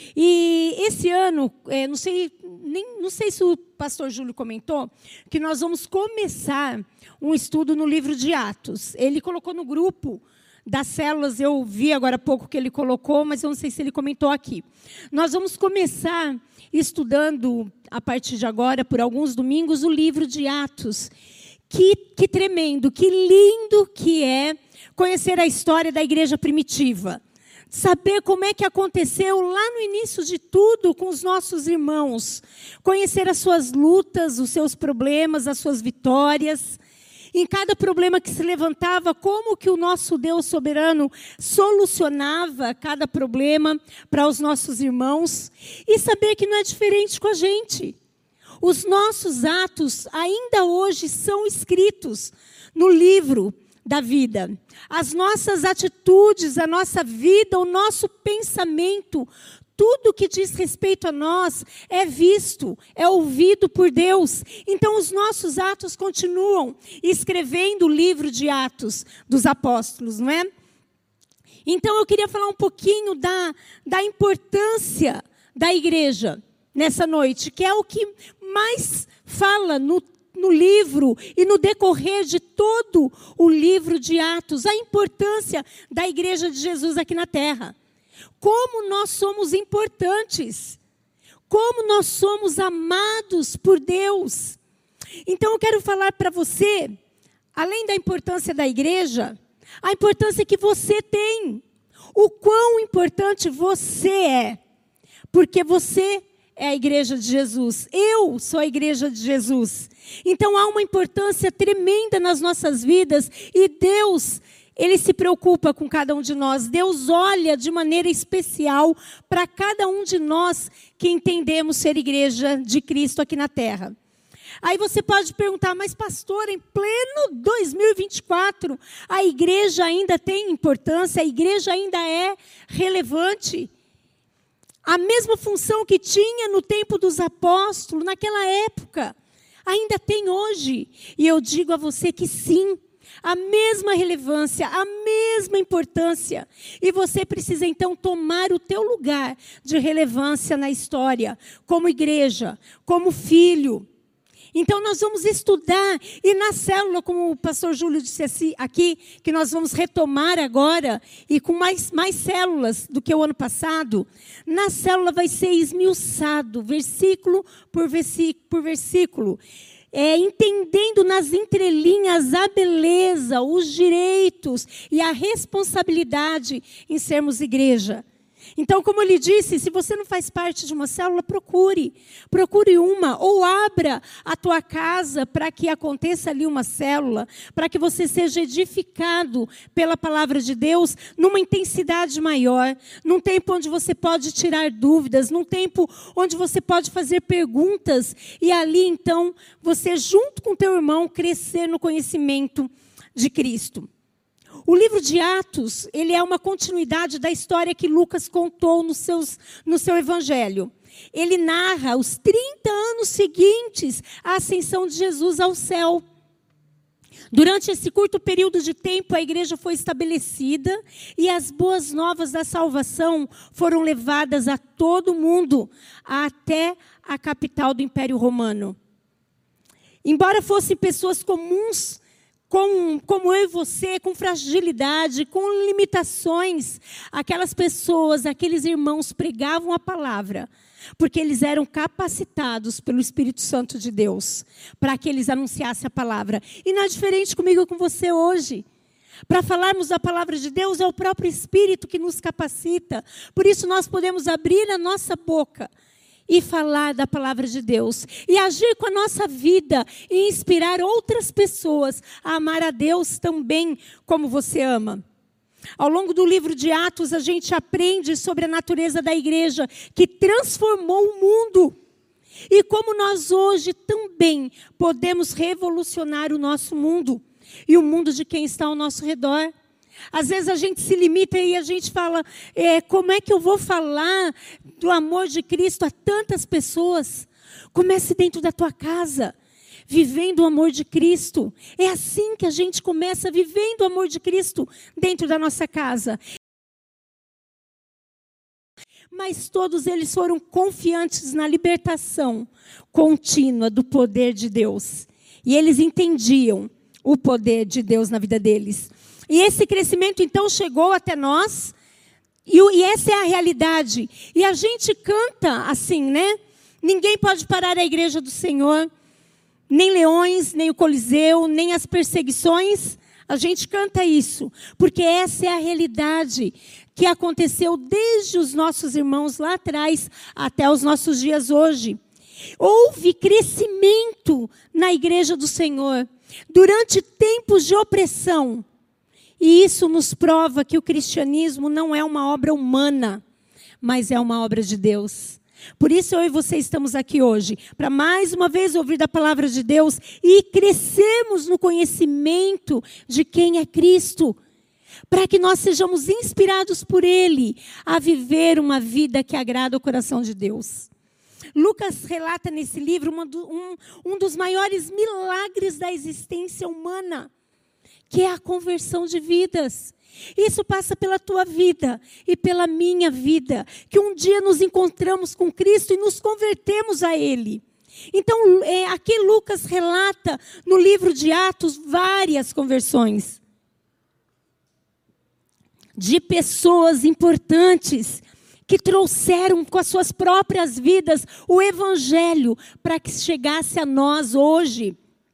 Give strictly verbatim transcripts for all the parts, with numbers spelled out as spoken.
E esse ano, é, não sei, nem, não sei se o pastor Júlio comentou, que nós vamos começar um estudo no livro de Atos. Ele colocou no grupo das células, eu vi agora há pouco que ele colocou, mas eu não sei se ele comentou aqui. Nós vamos começar estudando, a partir de agora, por alguns domingos, o livro de Atos. Que, que tremendo, que lindo que é conhecer a história da igreja primitiva. Saber como é que aconteceu lá no início de tudo com os nossos irmãos. Conhecer as suas lutas, os seus problemas, as suas vitórias. Em cada problema que se levantava, como que o nosso Deus soberano solucionava cada problema para os nossos irmãos. E saber que não é diferente com a gente. Os nossos atos ainda hoje são escritos no livro da vida. As nossas atitudes, a nossa vida, o nosso pensamento, tudo que diz respeito a nós é visto, é ouvido por Deus. Então, os nossos atos continuam escrevendo o livro de Atos dos Apóstolos, não é? Então, eu queria falar um pouquinho da, da importância da igreja nessa noite, que é o que mais fala no, no livro e no decorrer de todo o livro de Atos, a importância da igreja de Jesus aqui na terra. Como nós somos importantes, como nós somos amados por Deus. Então eu quero falar para você, além da importância da igreja, a importância que você tem, o quão importante você é, porque você é a igreja de Jesus, eu sou a igreja de Jesus. Então há uma importância tremenda nas nossas vidas e Deus, Ele se preocupa com cada um de nós. Deus olha de maneira especial para cada um de nós que entendemos ser igreja de Cristo aqui na terra. Aí você pode perguntar, mas pastor, em pleno dois mil e vinte e quatro, a igreja ainda tem importância, a igreja ainda é relevante? A mesma função que tinha no tempo dos apóstolos, naquela época, ainda tem hoje. E eu digo a você que sim, a mesma relevância, a mesma importância. E você precisa então tomar o teu lugar de relevância na história, como igreja, como filho. Então nós vamos estudar, e na célula, como o pastor Júlio disse aqui, que nós vamos retomar agora, e com mais, mais células do que o ano passado, na célula vai ser esmiuçado, versículo por versículo, por versículo. É, entendendo nas entrelinhas a beleza, os direitos e a responsabilidade em sermos igreja. Então, como eu lhe disse, se você não faz parte de uma célula, procure. Procure uma, ou abra a tua casa para que aconteça ali uma célula, para que você seja edificado pela palavra de Deus numa intensidade maior, num tempo onde você pode tirar dúvidas, num tempo onde você pode fazer perguntas, e ali, então, você, junto com teu irmão, crescer no conhecimento de Cristo. O livro de Atos, ele é uma continuidade da história que Lucas contou nos seus, no seu evangelho. Ele narra os trinta anos seguintes à ascensão de Jesus ao céu. Durante esse curto período de tempo, a igreja foi estabelecida e as boas novas da salvação foram levadas a todo mundo, até a capital do Império Romano. Embora fossem pessoas comuns, Como, como eu e você, com fragilidade, com limitações, aquelas pessoas, aqueles irmãos pregavam a palavra, porque eles eram capacitados pelo Espírito Santo de Deus, para que eles anunciassem a palavra. E não é diferente comigo e com você hoje. Para falarmos da palavra de Deus, é o próprio Espírito que nos capacita. Por isso nós podemos abrir a nossa boca e falar da palavra de Deus, e agir com a nossa vida, e inspirar outras pessoas a amar a Deus também como você ama. Ao longo do livro de Atos, a gente aprende sobre a natureza da igreja, que transformou o mundo, e como nós hoje também podemos revolucionar o nosso mundo, e o mundo de quem está ao nosso redor. Às vezes a gente se limita e a gente fala, é, como é que eu vou falar do amor de Cristo a tantas pessoas? Comece dentro da tua casa, vivendo o amor de Cristo. É assim que a gente começa, vivendo o amor de Cristo dentro da nossa casa. mas todos eles foram confiantes na libertação contínua do poder de Deus. E eles entendiam o poder de Deus na vida deles. E esse crescimento, então, chegou até nós, e, e essa é a realidade. E a gente canta assim, né? Ninguém pode parar a igreja do Senhor, nem leões, nem o Coliseu, nem as perseguições. A gente canta isso, porque essa é a realidade que aconteceu desde os nossos irmãos lá atrás até os nossos dias hoje. Houve crescimento na igreja do Senhor durante tempos de opressão. E isso nos prova que o cristianismo não é uma obra humana, mas é uma obra de Deus. Por isso eu e você estamos aqui hoje, para mais uma vez ouvir da palavra de Deus e crescermos no conhecimento de quem é Cristo, para que nós sejamos inspirados por Ele a viver uma vida que agrada o coração de Deus. Lucas relata nesse livro uma do, um, um dos maiores milagres da existência humana, que é a conversão de vidas. Isso passa pela tua vida e pela minha vida, que um dia nos encontramos com Cristo e nos convertemos a Ele. Então, é, aqui Lucas relata no livro de Atos várias conversões de pessoas importantes que trouxeram com as suas próprias vidas o Evangelho para que chegasse a nós hoje.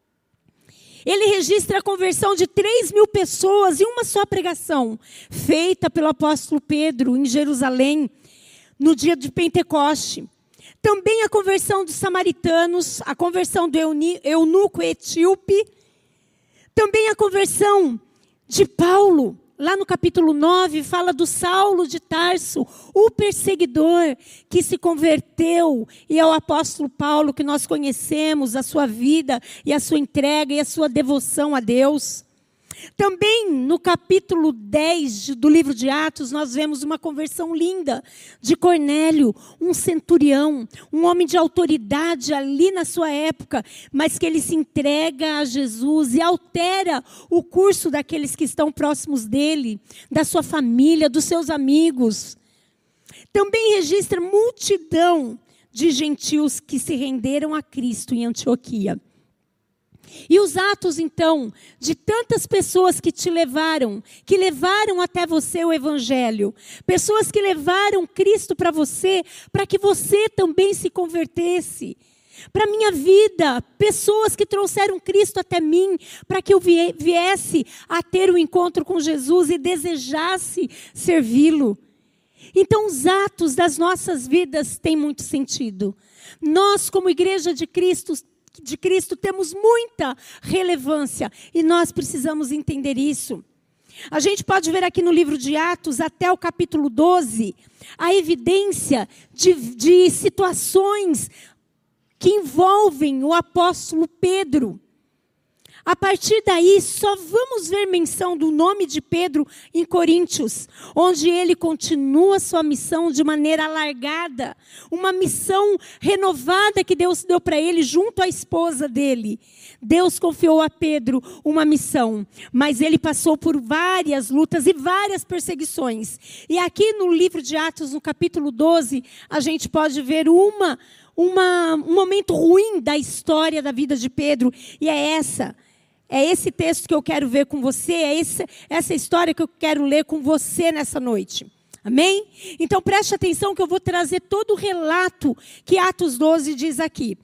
Ele registra a conversão de três mil pessoas em uma só pregação, feita pelo apóstolo Pedro em Jerusalém, no dia de Pentecoste. Também a conversão dos samaritanos, a conversão do eunuco etíope. Também a conversão de Paulo. Lá no capítulo nove, fala do Saulo de Tarso, o perseguidor que se converteu. E é o apóstolo Paulo que nós conhecemos, a sua vida e a sua entrega e a sua devoção a Deus. Também no capítulo dez do livro de Atos, nós vemos uma conversão linda de Cornélio, um centurião, um homem de autoridade ali na sua época, mas que ele se entrega a Jesus e altera o curso daqueles que estão próximos dele, da sua família, dos seus amigos. Também registra multidão de gentios que se renderam a Cristo em Antioquia. E os atos, então, de tantas pessoas que te levaram, que levaram até você o Evangelho, pessoas que levaram Cristo para você, para que você também se convertesse. Para a minha vida, pessoas que trouxeram Cristo até mim, para que eu viesse a ter um encontro com Jesus e desejasse servi-lo. Então, os atos das nossas vidas têm muito sentido. Nós, como igreja de Cristo, de Cristo, temos muita relevância e nós precisamos entender isso. A gente pode ver aqui no livro de Atos, até o capítulo doze, a evidência de, de situações que envolvem o apóstolo Pedro. A partir daí, só vamos ver menção do nome de Pedro em Coríntios, onde ele continua sua missão de maneira alargada, uma missão renovada que Deus deu para ele junto à esposa dele. Deus confiou a Pedro uma missão, mas ele passou por várias lutas e várias perseguições. E aqui no livro de Atos, no capítulo doze, a gente pode ver uma, uma, um momento ruim da história da vida de Pedro, e é essa. É esse texto que eu quero ver com você, é esse, essa história que eu quero ler com você nessa noite. Amém? Então preste atenção que eu vou trazer todo o relato que Atos doze diz aqui.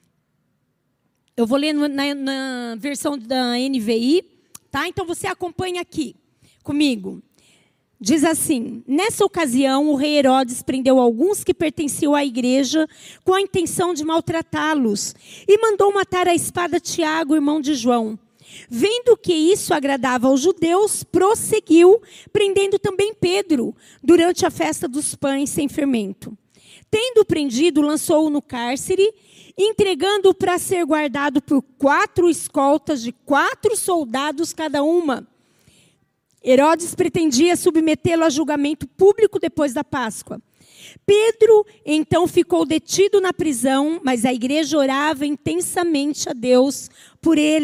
Eu vou ler na, na versão da N V I, tá? Então você acompanha aqui comigo. Diz assim: nessa ocasião o rei Herodes prendeu alguns que pertenciam à igreja com a intenção de maltratá-los e mandou matar à espada Tiago, irmão de João. Vendo que isso agradava aos judeus, prosseguiu, prendendo também Pedro, durante a festa dos pães sem fermento. Tendo prendido, lançou-o no cárcere, entregando-o para ser guardado por quatro escoltas de quatro soldados cada uma. Herodes pretendia submetê-lo a julgamento público depois da Páscoa. Pedro, então, ficou detido na prisão, mas a igreja orava intensamente a Deus por ele.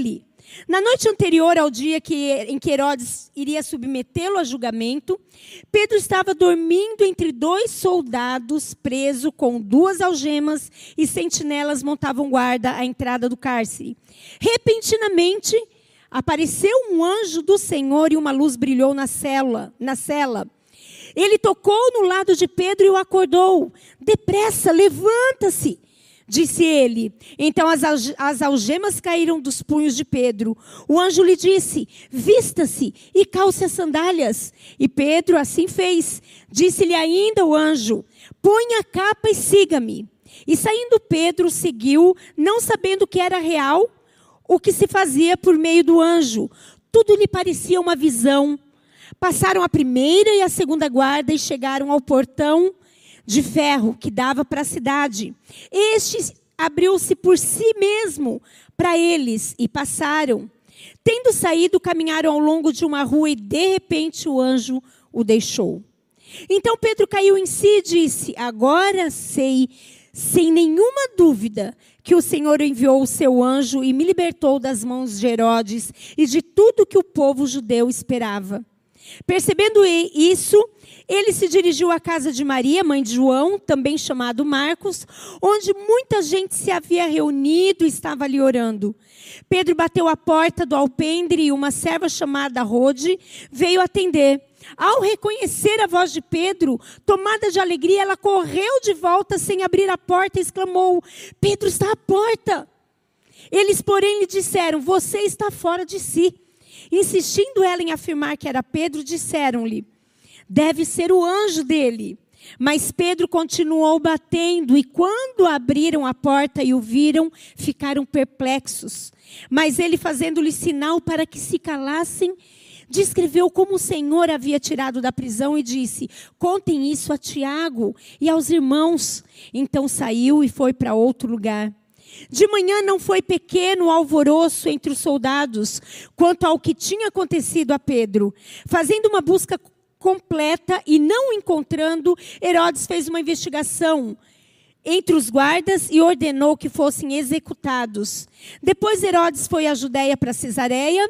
Na noite anterior ao dia que, em que Herodes iria submetê-lo a julgamento, Pedro estava dormindo entre dois soldados, preso com duas algemas, e sentinelas montavam guarda à entrada do cárcere. Repentinamente, apareceu um anjo do Senhor e uma luz brilhou na cela. Na cela. Ele tocou no lado de Pedro e o acordou. Depressa, levanta-se, disse ele. Então as, alge- as algemas caíram dos punhos de Pedro. O anjo lhe disse, vista-se e calce as sandálias. E Pedro assim fez. Disse-lhe ainda o anjo, ponha a capa e siga-me. E saindo Pedro seguiu, não sabendo que era real o que se fazia por meio do anjo. Tudo lhe parecia uma visão. Passaram a primeira e a segunda guarda e chegaram ao portão de ferro que dava para a cidade. Este abriu-se por si mesmo para eles e passaram. Tendo saído, caminharam ao longo de uma rua e de repente o anjo o deixou. Então Pedro caiu em si e disse, agora sei, sem nenhuma dúvida, que o Senhor enviou o seu anjo e me libertou das mãos de Herodes e de tudo que o povo judeu esperava. Percebendo isso, ele se dirigiu à casa de Maria, mãe de João, também chamado Marcos, onde muita gente se havia reunido e estava ali orando. Pedro bateu a porta do alpendre e uma serva chamada Rode veio atender. Ao reconhecer a voz de Pedro, tomada de alegria, ela correu de volta sem abrir a porta e exclamou, Pedro está à porta. Eles, porém, lhe disseram, você está fora de si. Insistindo ela em afirmar que era Pedro, disseram-lhe, deve ser o anjo dele. Mas Pedro continuou batendo, e quando abriram a porta e o viram, ficaram perplexos. Mas ele, fazendo-lhe sinal para que se calassem, descreveu como o Senhor havia tirado da prisão e disse, contem isso a Tiago e aos irmãos. Então saiu e foi para outro lugar. De manhã não foi pequeno o alvoroço entre os soldados, quanto ao que tinha acontecido a Pedro. Fazendo uma busca completa e não encontrando, Herodes fez uma investigação entre os guardas e ordenou que fossem executados. Depois Herodes foi à Judéia para Cesareia,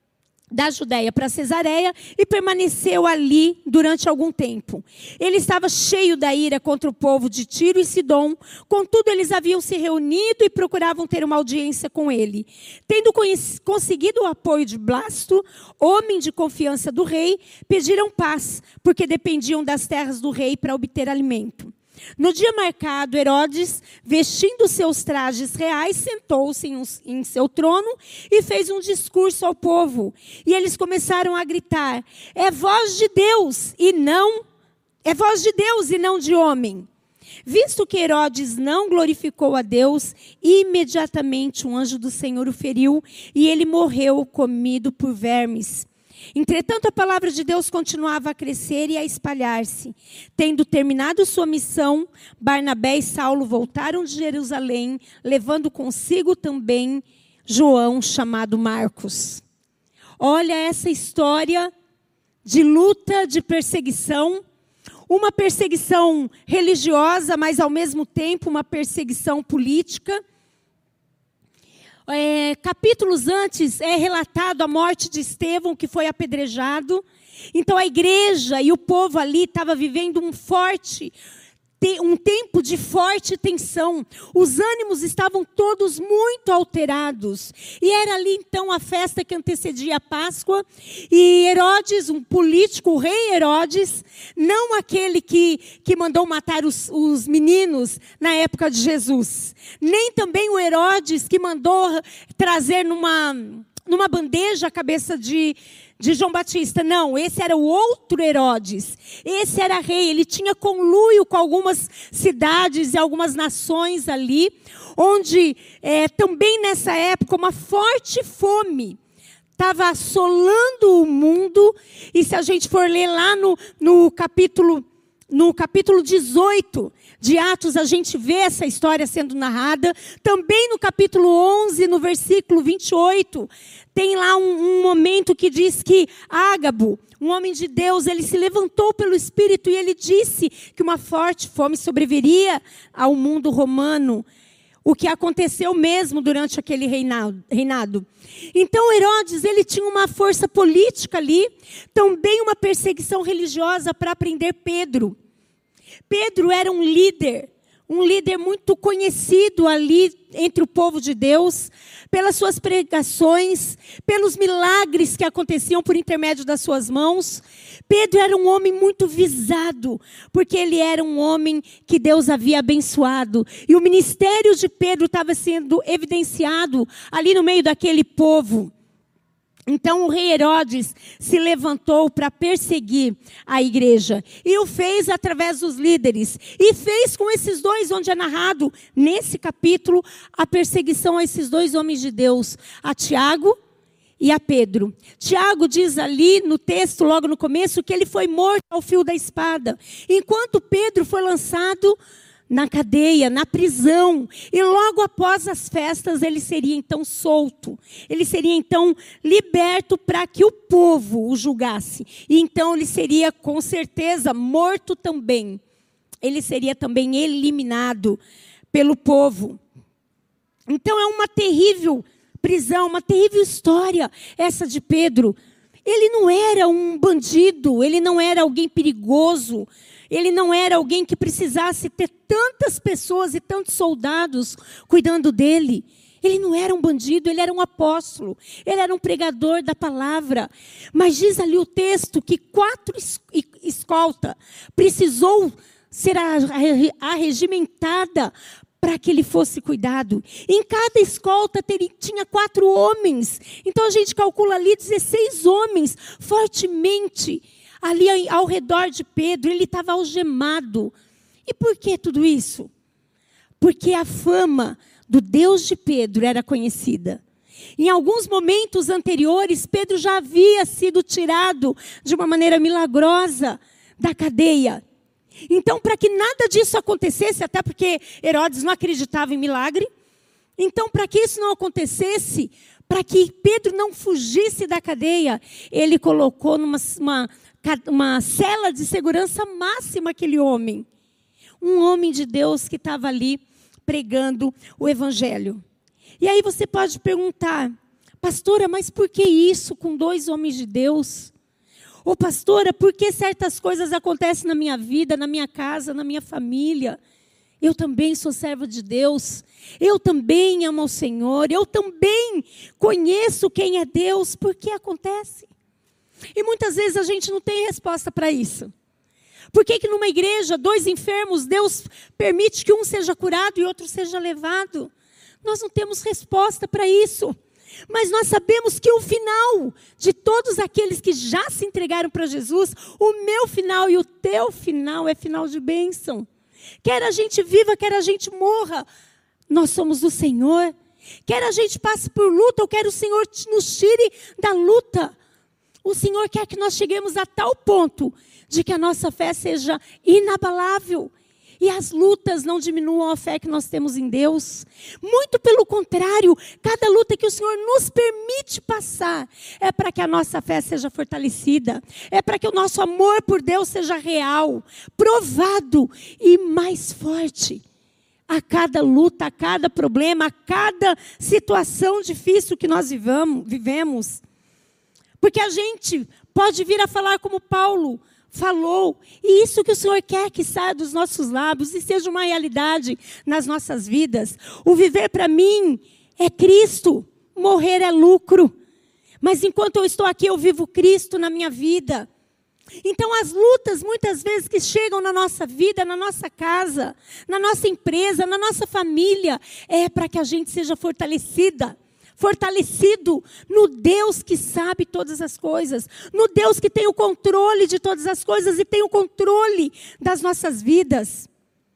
da Judéia para Cesareia e permaneceu ali durante algum tempo. Ele estava cheio da ira contra o povo de Tiro e Sidom, contudo eles haviam se reunido e procuravam ter uma audiência com ele. Tendo conseguido o apoio de Blasto, homem de confiança do rei, pediram paz, porque dependiam das terras do rei para obter alimento. No dia marcado, Herodes, vestindo seus trajes reais, sentou-se em, em seu trono e fez um discurso ao povo. E eles começaram a gritar, é voz de Deus e não, é voz de Deus e não de homem. Visto que Herodes não glorificou a Deus, imediatamente um anjo do Senhor o feriu e ele morreu comido por vermes. Entretanto, a palavra de Deus continuava a crescer e a espalhar-se. Tendo terminado sua missão, Barnabé e Saulo voltaram de Jerusalém, levando consigo também João, chamado Marcos. Olha essa história de luta, de perseguição. Uma perseguição religiosa, mas ao mesmo tempo uma perseguição política. É, capítulos antes é relatado a morte de Estevão, que foi apedrejado. Então a igreja e o povo ali estava vivendo um forte, um tempo de forte tensão. Os ânimos estavam todos muito alterados. E era ali então a festa que antecedia a Páscoa. E Herodes, um político, o rei Herodes, não aquele que, que mandou matar os, os meninos na época de Jesus. Nem também o Herodes que mandou trazer numa, numa bandeja a cabeça de... de João Batista. Não, esse era o outro Herodes. Esse era rei, ele tinha conluio com algumas cidades e algumas nações ali, onde é, também nessa época uma forte fome estava assolando o mundo. E se a gente for ler lá no, no capítulo... No capítulo dezoito de Atos, a gente vê essa história sendo narrada. Também no capítulo onze, no versículo vinte e oito, tem lá um, um momento que diz que Ágabo, um homem de Deus, ele se levantou pelo Espírito e ele disse que uma forte fome sobreviria ao mundo romano. o que aconteceu mesmo durante aquele reinado. Então Herodes, ele tinha uma força política ali, também uma perseguição religiosa para prender Pedro. Pedro era um líder, um líder muito conhecido ali entre o povo de Deus, pelas suas pregações, pelos milagres que aconteciam por intermédio das suas mãos. Pedro era um homem muito visado, porque ele era um homem que Deus havia abençoado. E o ministério de Pedro estava sendo evidenciado ali no meio daquele povo. Então o rei Herodes se levantou para perseguir a igreja. E o fez através dos líderes. E fez com esses dois, onde é narrado nesse capítulo, a perseguição a esses dois homens de Deus. A Tiago e a Pedro. Tiago diz ali no texto, logo no começo, que ele foi morto ao fio da espada. Enquanto Pedro foi lançado na cadeia, na prisão, e logo após as festas ele seria então solto, ele seria então liberto para que o povo o julgasse, e então ele seria com certeza morto também, ele seria também eliminado pelo povo. Então é uma terrível prisão, uma terrível história essa de Pedro. Ele não era um bandido, ele não era alguém perigoso, ele não era alguém que precisasse ter tantas pessoas e tantos soldados cuidando dele. Ele não era um bandido, ele era um apóstolo. Ele era um pregador da palavra. Mas diz ali o texto que quatro escolta precisou ser arregimentada para que ele fosse cuidado. Em cada escolta teria, tinha quatro homens. Então a gente calcula ali dezesseis homens fortemente ali ao redor de Pedro. Ele estava algemado. E por que tudo isso? Porque a fama do Deus de Pedro era conhecida. Em alguns momentos anteriores, Pedro já havia sido tirado de uma maneira milagrosa da cadeia. Então, para que nada disso acontecesse, até porque Herodes não acreditava em milagre, então, para que isso não acontecesse, para que Pedro não fugisse da cadeia, ele colocou numa uma, uma cela de segurança máxima aquele homem. Um homem de Deus que estava ali pregando o evangelho. E aí você pode perguntar, pastora, mas por que isso com dois homens de Deus? Ô pastora, por que certas coisas acontecem na minha vida, na minha casa, na minha família? Eu também sou servo de Deus. Eu também amo ao Senhor. Eu também conheço quem é Deus. Por que acontece? E muitas vezes a gente não tem resposta para isso. Por que que numa igreja, dois enfermos, Deus permite que um seja curado e outro seja levado? Nós não temos resposta para isso. Mas nós sabemos que o final de todos aqueles que já se entregaram para Jesus, o meu final e o teu final é final de bênção. Quer a gente viva, quer a gente morra, nós somos do Senhor. Quer a gente passe por luta, ou quer o Senhor nos tire da luta. O Senhor quer que nós cheguemos a tal ponto de que a nossa fé seja inabalável. E as lutas não diminuam a fé que nós temos em Deus. Muito pelo contrário, cada luta que o Senhor nos permite passar é para que a nossa fé seja fortalecida. É para que o nosso amor por Deus seja real, provado e mais forte. A cada luta, a cada problema, a cada situação difícil que nós vivemos. Porque a gente pode vir a falar como Paulo falou, e isso que o Senhor quer que saia dos nossos lábios e seja uma realidade nas nossas vidas. O viver para mim é Cristo, morrer é lucro. Mas enquanto eu estou aqui, eu vivo Cristo na minha vida. Então as lutas muitas vezes que chegam na nossa vida, na nossa casa, na nossa empresa, na nossa família, é para que a gente seja fortalecida. Fortalecido no Deus que sabe todas as coisas, no Deus que tem o controle de todas as coisas e tem o controle das nossas vidas.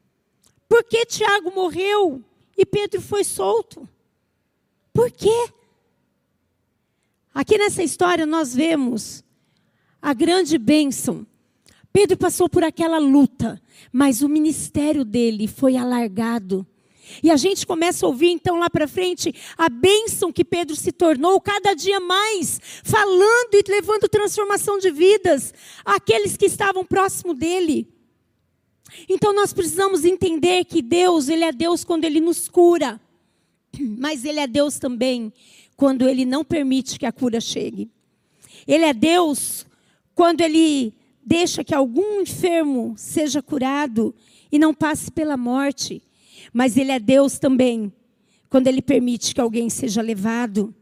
Por que Tiago morreu e Pedro foi solto? Por quê? Aqui nessa história nós vemos a grande bênção. Pedro passou por aquela luta, mas o ministério dele foi alargado. E a gente começa a ouvir então lá para frente a bênção que Pedro se tornou cada dia mais, falando e levando transformação de vidas àqueles que estavam próximo dele. Então nós precisamos entender que Deus, Ele é Deus quando Ele nos cura. Mas Ele é Deus também quando Ele não permite que a cura chegue. Ele é Deus quando Ele deixa que algum enfermo seja curado e não passe pela morte. Mas Ele é Deus também quando Ele permite que alguém seja levado.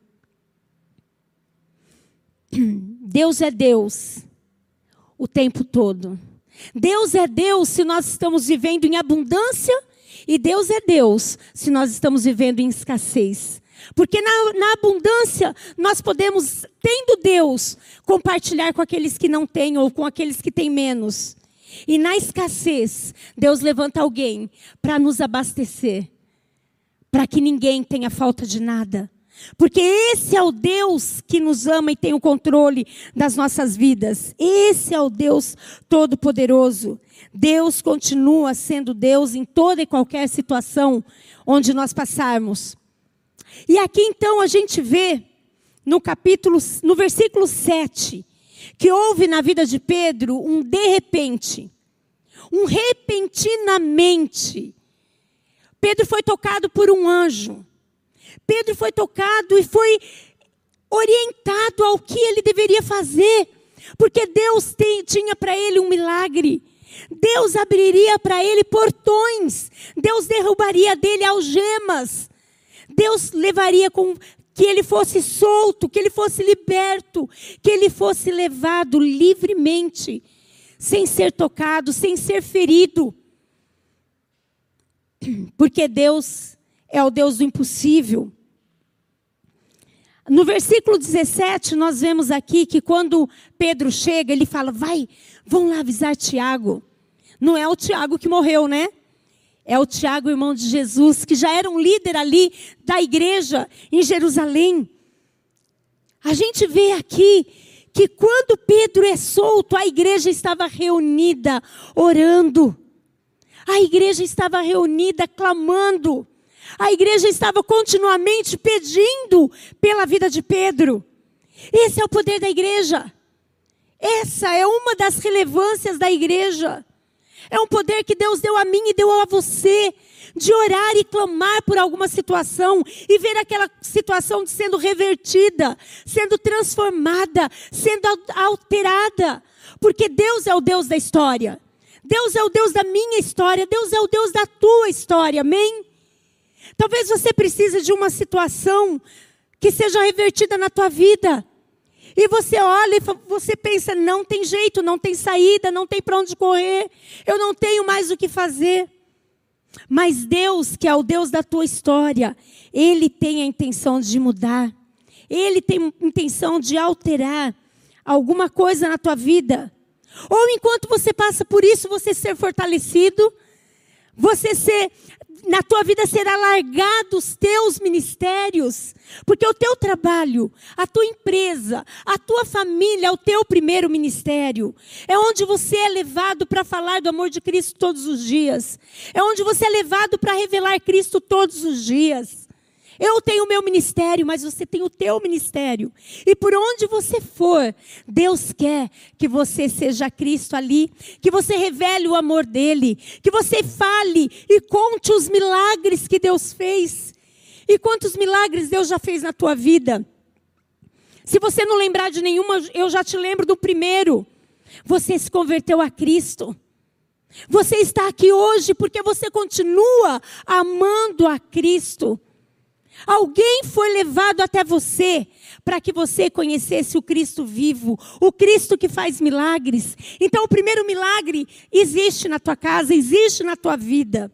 Deus é Deus o tempo todo. Deus é Deus se nós estamos vivendo em abundância, e Deus é Deus se nós estamos vivendo em escassez. Porque na, na abundância nós podemos, tendo Deus, compartilhar com aqueles que não têm ou com aqueles que têm menos. E na escassez, Deus levanta alguém para nos abastecer, para que ninguém tenha falta de nada. Porque esse é o Deus que nos ama e tem o controle das nossas vidas. Esse é o Deus Todo-Poderoso. Deus continua sendo Deus em toda e qualquer situação onde nós passarmos. E aqui então a gente vê no capítulo, no versículo sete, que houve na vida de Pedro um de repente, um repentinamente. Pedro foi tocado por um anjo. Pedro foi tocado e foi orientado ao que ele deveria fazer, porque Deus tem, tinha para ele um milagre. Deus abriria para ele portões, Deus derrubaria dele algemas, Deus levaria com que ele fosse solto, que ele fosse liberto, que ele fosse levado livremente, sem ser tocado, sem ser ferido. Porque Deus é o Deus do impossível. No versículo dezessete, nós vemos aqui que quando Pedro chega, ele fala, vai, vão lá avisar Tiago. Não é o Tiago que morreu, né? É o Tiago, irmão de Jesus, que já era um líder ali da igreja em Jerusalém. A gente vê aqui que quando Pedro é solto, a igreja estava reunida, orando. A igreja estava reunida, clamando. A igreja estava continuamente pedindo pela vida de Pedro. Esse é o poder da igreja. Essa é uma das relevâncias da igreja. É um poder que Deus deu a mim e deu a você, de orar e clamar por alguma situação e ver aquela situação sendo revertida, sendo transformada, sendo alterada. Porque Deus é o Deus da história. Deus é o Deus da minha história. Deus é o Deus da tua história. Amém? Talvez você precise de uma situação que seja revertida na tua vida. E você olha e você pensa, não tem jeito, não tem saída, não tem para onde correr. Eu não tenho mais o que fazer. Mas Deus, que é o Deus da tua história, Ele tem a intenção de mudar. Ele tem a intenção de alterar alguma coisa na tua vida. Ou enquanto você passa por isso, você ser fortalecido, você ser... Na tua vida será largado os teus ministérios, porque o teu trabalho, a tua empresa, a tua família é o teu primeiro ministério. É onde você é levado para falar do amor de Cristo todos os dias. É onde você é levado para revelar Cristo todos os dias. Eu tenho o meu ministério, mas você tem o teu ministério. E por onde você for, Deus quer que você seja Cristo ali, que você revele o amor dele, que você fale e conte os milagres que Deus fez. E quantos milagres Deus já fez na tua vida. Se você não lembrar de nenhuma, eu já te lembro do primeiro. Você se converteu a Cristo. Você está aqui hoje porque você continua amando a Cristo. Alguém foi levado até você para que você conhecesse o Cristo vivo, o Cristo que faz milagres. Então o primeiro milagre existe na tua casa, existe na tua vida.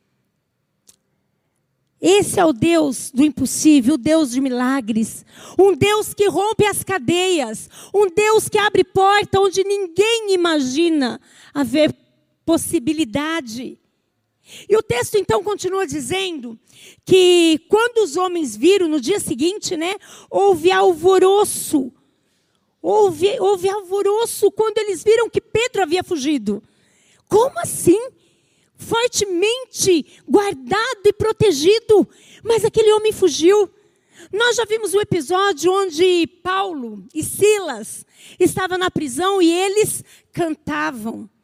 Esse é o Deus do impossível, o Deus de milagres. Um Deus que rompe as cadeias, um Deus que abre porta onde ninguém imagina haver possibilidade. E o texto então continua dizendo que quando os homens viram no dia seguinte, né, houve alvoroço. Houve, houve alvoroço quando eles viram que Pedro havia fugido. Como assim? Fortemente guardado e protegido, mas aquele homem fugiu. Nós já vimos o episódio onde Paulo e Silas estavam na prisão e eles cantavam.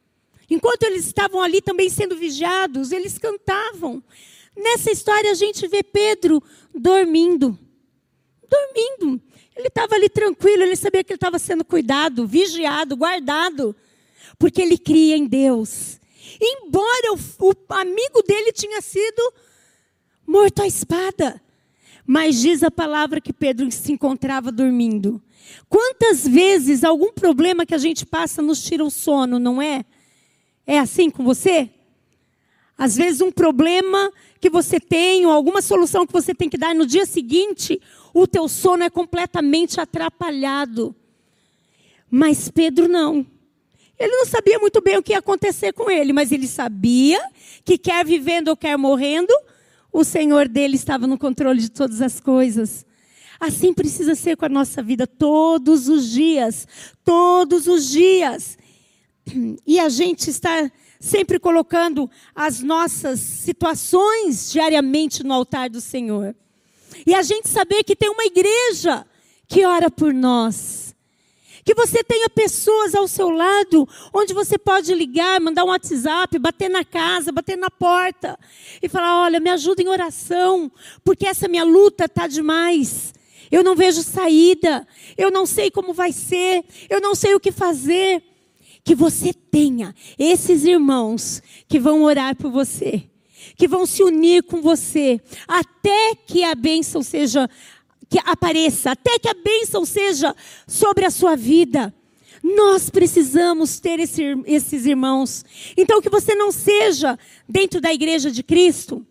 Enquanto eles estavam ali também sendo vigiados, eles cantavam. Nessa história a gente vê Pedro dormindo. Dormindo. Ele estava ali tranquilo, ele sabia que ele estava sendo cuidado, vigiado, guardado. Porque ele cria em Deus. Embora o, o amigo dele tinha sido morto à espada. Mas diz a palavra que Pedro se encontrava dormindo. Quantas vezes algum problema que a gente passa nos tira o sono, não é? É assim com você? Às vezes um problema que você tem, ou alguma solução que você tem que dar no dia seguinte, o teu sono é completamente atrapalhado. Mas Pedro não. Ele não sabia muito bem o que ia acontecer com ele, mas ele sabia que quer vivendo ou quer morrendo, o Senhor dele estava no controle de todas as coisas. Assim precisa ser com a nossa vida todos os dias, todos os dias. E a gente está sempre colocando as nossas situações diariamente no altar do Senhor. E a gente saber que tem uma igreja que ora por nós. Que você tenha pessoas ao seu lado, onde você pode ligar, mandar um WhatsApp, bater na casa, bater na porta. E falar, olha, me ajuda em oração, porque essa minha luta está demais. Eu não vejo saída, eu não sei como vai ser, eu não sei o que fazer. Que você tenha esses irmãos que vão orar por você, que vão se unir com você, até que a bênção seja, que apareça, até que a bênção seja sobre a sua vida. Nós precisamos ter esse, esses irmãos. Então que você não seja dentro da igreja de Cristo,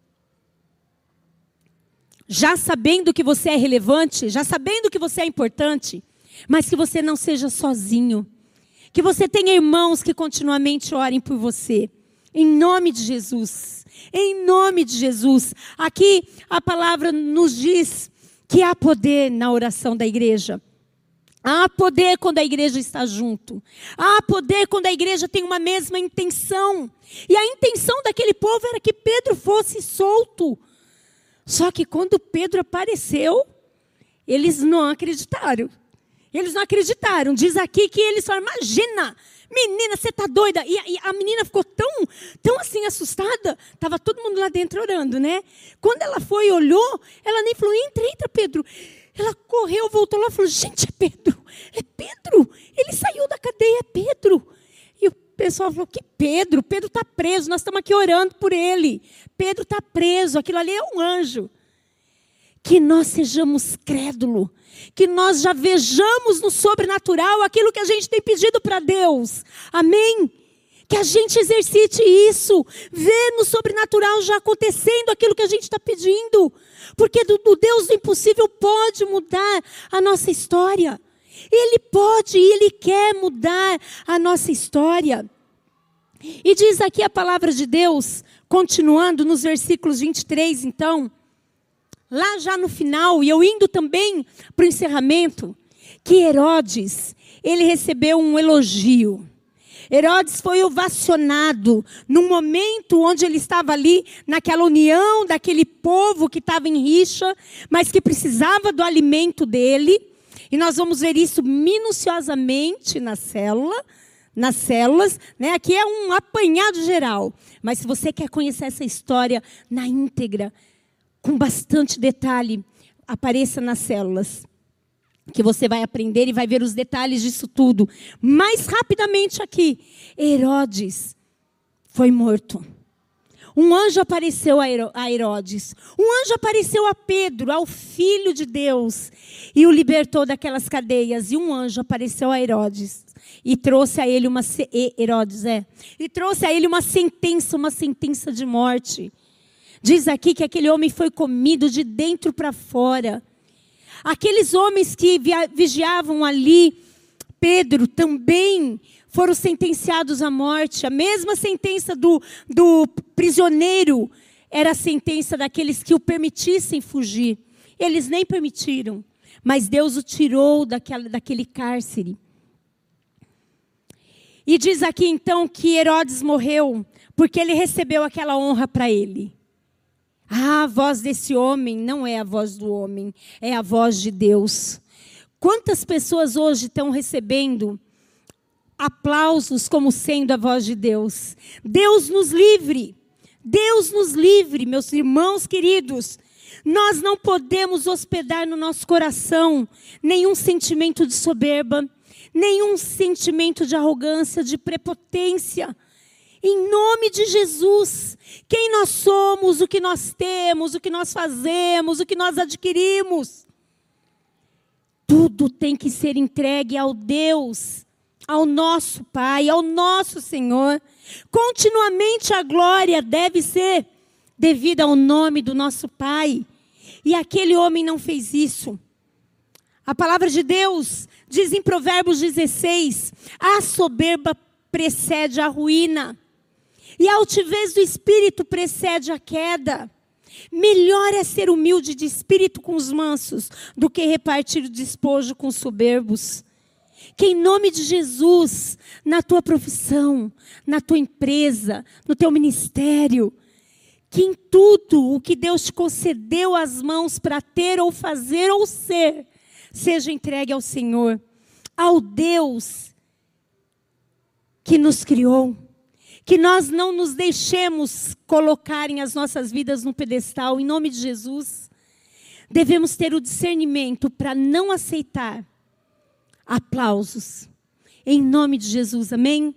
já sabendo que você é relevante, já sabendo que você é importante, mas que você não seja sozinho. Que você tenha irmãos que continuamente orem por você. Em nome de Jesus. Em nome de Jesus. Aqui a palavra nos diz que há poder na oração da igreja. Há poder quando a igreja está junto. Há poder quando a igreja tem uma mesma intenção. E a intenção daquele povo era que Pedro fosse solto. Só que quando Pedro apareceu, eles não acreditaram. Eles não acreditaram. Diz aqui que eles falaram, imagina, menina, você está doida. E, e a menina ficou tão, tão assim assustada. Estava todo mundo lá dentro orando, né? Quando ela foi e olhou, ela nem falou, entra, entra, Pedro. Ela correu, voltou lá e falou, gente, é Pedro. É Pedro. Ele saiu da cadeia, é Pedro. E o pessoal falou, que Pedro? Pedro está preso, nós estamos aqui orando por ele. Pedro está preso, aquilo ali é um anjo. Que nós sejamos crédulos. Que nós já vejamos no sobrenatural aquilo que a gente tem pedido para Deus. Amém? Que a gente exercite isso. Ver no sobrenatural já acontecendo aquilo que a gente está pedindo. Porque do, do Deus do impossível pode mudar a nossa história. Ele pode e Ele quer mudar a nossa história. E diz aqui a palavra de Deus, continuando nos versículos vinte e três, então... Lá já no final, e eu indo também para o encerramento, que Herodes, ele recebeu um elogio. Herodes foi ovacionado num momento onde ele estava ali, naquela união daquele povo que estava em rixa, mas que precisava do alimento dele. E nós vamos ver isso minuciosamente na célula, nas células, né? Aqui é um apanhado geral. Mas se você quer conhecer essa história na íntegra, com bastante detalhe, apareça nas células, que você vai aprender e vai ver os detalhes disso tudo. Mais rapidamente aqui, Herodes foi morto. Um anjo apareceu a Herodes. Um anjo apareceu a Pedro, ao Filho de Deus, e o libertou daquelas cadeias. E um anjo apareceu a Herodes e trouxe a ele uma Herodes é, e trouxe a ele uma sentença, uma sentença de morte. Diz aqui que aquele homem foi comido de dentro para fora. Aqueles homens que vigiavam ali, Pedro, também foram sentenciados à morte. A mesma sentença do, do prisioneiro era a sentença daqueles que o permitissem fugir. Eles nem permitiram, mas Deus o tirou daquela, daquele cárcere. E diz aqui então que Herodes morreu porque ele recebeu aquela honra para ele. Ah, a voz desse homem não é a voz do homem, é a voz de Deus. Quantas pessoas hoje estão recebendo aplausos como sendo a voz de Deus. Deus nos livre. Deus nos livre, meus irmãos queridos. Nós não podemos hospedar no nosso coração nenhum sentimento de soberba, nenhum sentimento de arrogância, de prepotência. Em nome de Jesus, quem nós somos, o que nós temos, o que nós fazemos, o que nós adquirimos, tudo tem que ser entregue ao Deus, ao nosso Pai, ao nosso Senhor. Continuamente a glória deve ser devida ao nome do nosso Pai. E aquele homem não fez isso. A palavra de Deus diz em Provérbios dezesseis, a soberba precede a ruína, e a altivez do espírito precede a queda. Melhor é ser humilde de espírito com os mansos, do que repartir o despojo com os soberbos. Que em nome de Jesus, na tua profissão, na tua empresa, no teu ministério, que em tudo o que Deus te concedeu as mãos para ter ou fazer ou ser, seja entregue ao Senhor, ao Deus que nos criou. Que nós não nos deixemos colocarem as nossas vidas no pedestal, em nome de Jesus. Devemos ter o discernimento para não aceitar aplausos, em nome de Jesus, amém?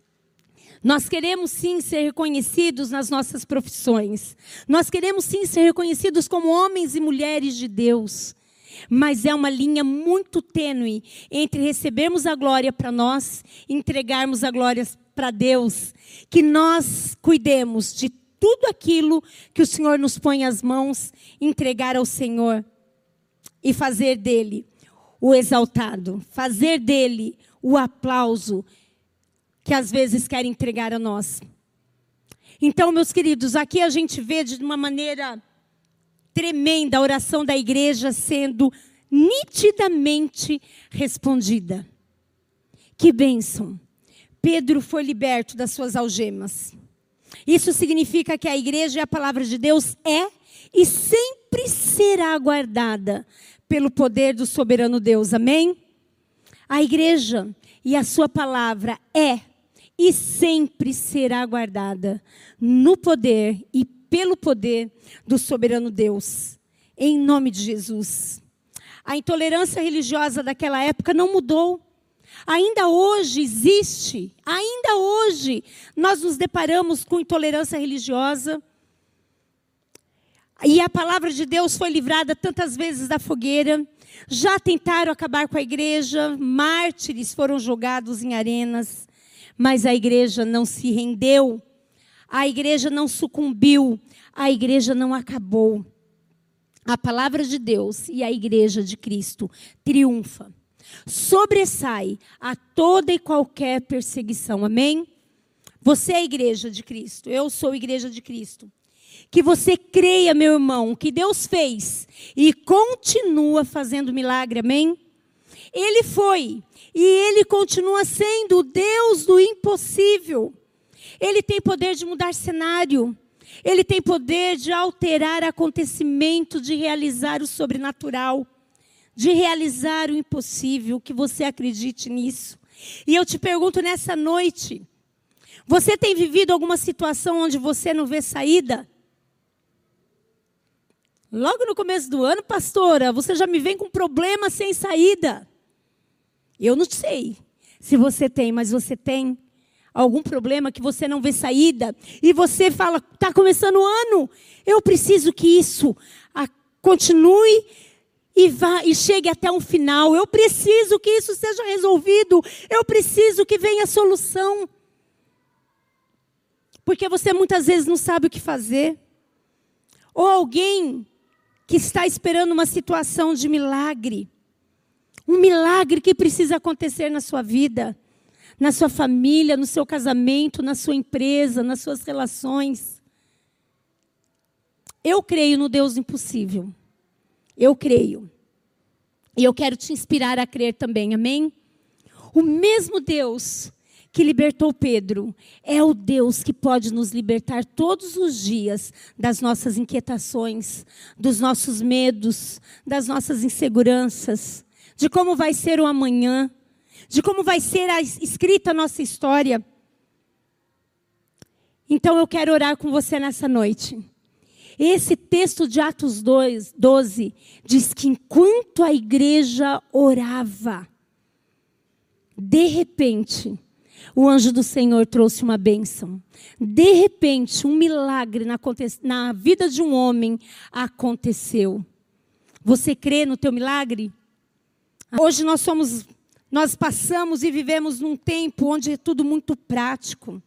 Nós queremos sim ser reconhecidos nas nossas profissões. Nós queremos sim ser reconhecidos como homens e mulheres de Deus. Mas é uma linha muito tênue entre recebermos a glória para nós e entregarmos a glória para Deus. Que nós cuidemos de tudo aquilo que o Senhor nos põe às mãos, entregar ao Senhor e fazer dele o exaltado, fazer dele o aplauso que às vezes quer entregar a nós. Então, meus queridos, aqui a gente vê de uma maneira tremenda a oração da igreja sendo nitidamente respondida. Que bênção! Pedro foi liberto das suas algemas. Isso significa que a igreja e a palavra de Deus é e sempre será guardada pelo poder do soberano Deus. Amém? A igreja e a sua palavra é e sempre será guardada no poder e pelo poder do soberano Deus. Em nome de Jesus. A intolerância religiosa daquela época não mudou. Ainda hoje existe, ainda hoje nós nos deparamos com intolerância religiosa. E a palavra de Deus foi livrada tantas vezes da fogueira. Já tentaram acabar com a igreja, mártires foram jogados em arenas, mas a igreja não se rendeu, a igreja não sucumbiu, a igreja não acabou. A palavra de Deus e a igreja de Cristo triunfa, sobressai a toda e qualquer perseguição, amém? Você é a igreja de Cristo, eu sou a igreja de Cristo. Que você creia, meu irmão, que Deus fez e continua fazendo milagre, amém? Ele foi e Ele continua sendo o Deus do impossível. Ele tem poder de mudar cenário. Ele tem poder de alterar acontecimento, de realizar o sobrenatural, de realizar o impossível, que você acredite nisso. E eu te pergunto nessa noite, você tem vivido alguma situação onde você não vê saída? Logo no começo do ano, pastora, você já me vem com problema sem saída. Eu não sei se você tem, mas você tem algum problema que você não vê saída. E você fala, está começando o ano, eu preciso que isso a, continue e, vá, e chegue até um final. Eu preciso que isso seja resolvido. Eu preciso que venha a solução. Porque você muitas vezes não sabe o que fazer. Ou alguém que está esperando uma situação de milagre. Um milagre que precisa acontecer na sua vida, na sua família, no seu casamento, na sua empresa, nas suas relações. Eu creio no Deus impossível. Eu creio. E eu quero te inspirar a crer também, amém? O mesmo Deus que libertou Pedro é o Deus que pode nos libertar todos os dias das nossas inquietações, dos nossos medos, das nossas inseguranças, de como vai ser o amanhã, de como vai ser a, escrita a nossa história. Então eu quero orar com você nessa noite. Esse texto de Atos dois, doze diz que enquanto a igreja orava, de repente, o anjo do Senhor trouxe uma bênção. De repente, um milagre na, na vida de um homem aconteceu. Você crê no teu milagre? Hoje nós somos, nós passamos e vivemos num tempo onde é tudo muito prático.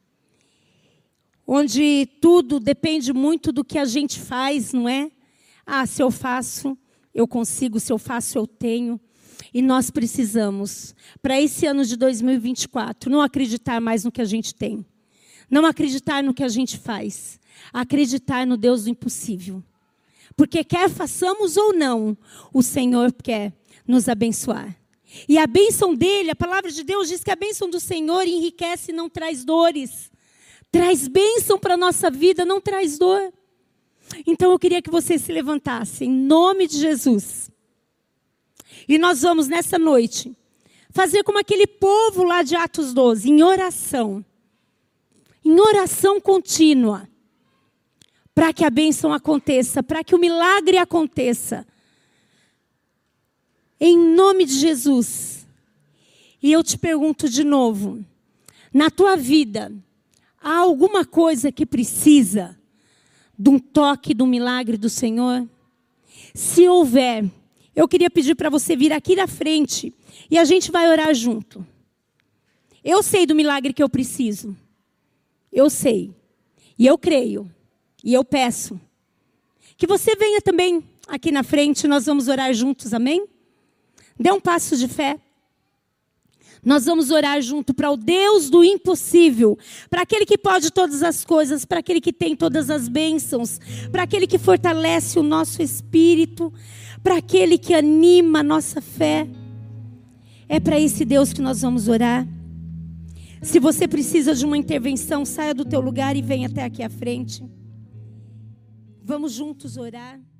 Onde tudo depende muito do que a gente faz, não é? Ah, se eu faço, eu consigo. Se eu faço, eu tenho. E nós precisamos, para esse ano de dois mil e vinte e quatro, não acreditar mais no que a gente tem. Não acreditar no que a gente faz. Acreditar no Deus do impossível. Porque quer façamos ou não, o Senhor quer nos abençoar. E a bênção dele, a palavra de Deus diz que a bênção do Senhor enriquece e não traz dores. Traz bênção para a nossa vida, não traz dor. Então eu queria que você se levantasse, em nome de Jesus. E nós vamos, nessa noite, fazer como aquele povo lá de Atos doze, em oração. Em oração contínua. Para que a bênção aconteça, para que o milagre aconteça. Em nome de Jesus. E eu te pergunto de novo, na tua vida, há alguma coisa que precisa de um toque, de um milagre do Senhor? Se houver, eu queria pedir para você vir aqui na frente e a gente vai orar junto. Eu sei do milagre que eu preciso. Eu sei. E eu creio. E eu peço que você venha também aqui na frente, nós vamos orar juntos, amém? Dê um passo de fé. Nós vamos orar junto para o Deus do impossível, para aquele que pode todas as coisas, para aquele que tem todas as bênçãos, para aquele que fortalece o nosso espírito, para aquele que anima a nossa fé. É para esse Deus que nós vamos orar. Se você precisa de uma intervenção, saia do teu lugar e venha até aqui à frente. Vamos juntos orar.